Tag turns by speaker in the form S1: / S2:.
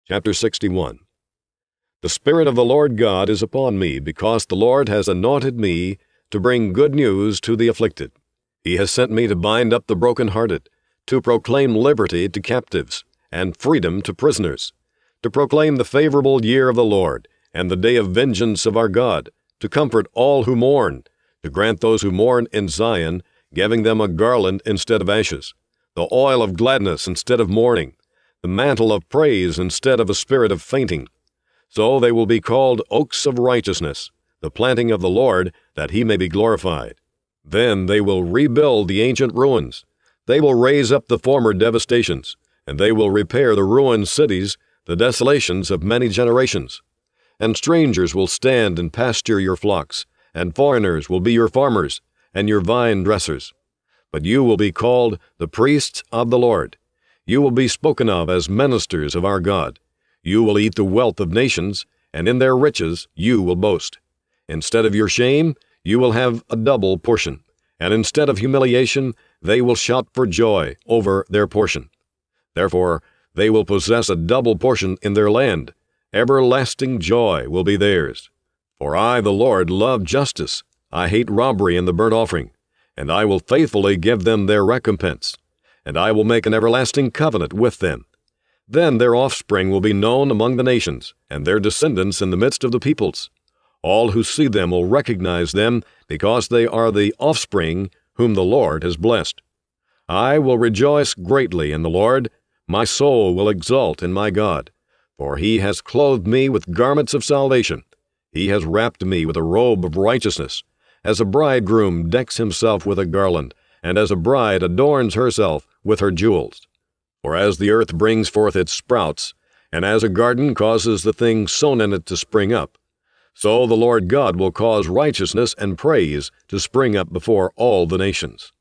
S1: Chapter 61. The Spirit of the Lord God is upon me, because the Lord has anointed me to bring good news to the afflicted. He has sent me to bind up the brokenhearted, to proclaim liberty to captives, and freedom to prisoners, to proclaim the favorable year of the Lord, and the day of vengeance of our God, to comfort all who mourn, to grant those who mourn in Zion, giving them a garland instead of ashes, the oil of gladness instead of mourning, the mantle of praise instead of a spirit of fainting. So they will be called oaks of righteousness, the planting of the Lord, that he may be glorified. Then they will rebuild the ancient ruins. They will raise up the former devastations, and they will repair the ruined cities, the desolations of many generations. And strangers will stand and pasture your flocks, and foreigners will be your farmers, and your vine dressers. But you will be called the priests of the Lord. You will be spoken of as ministers of our God. You will eat the wealth of nations, and in their riches you will boast. Instead of your shame, you will have a double portion, and instead of humiliation, they will shout for joy over their portion. Therefore, they will possess a double portion in their land. Everlasting joy will be theirs. For I, the Lord, love justice. I hate robbery and the burnt offering, and I will faithfully give them their recompense. And I will make an everlasting covenant with them. Then their offspring will be known among the nations, and their descendants in the midst of the peoples. All who see them will recognize them, because they are the offspring whom the Lord has blessed. I will rejoice greatly in the Lord. My soul will exult in my God. For he has clothed me with garments of salvation. He has wrapped me with a robe of righteousness, as a bridegroom decks himself with a garland, and as a bride adorns herself with her jewels. For as the earth brings forth its sprouts, and as a garden causes the thing sown in it to spring up, so the Lord God will cause righteousness and praise to spring up before all the nations.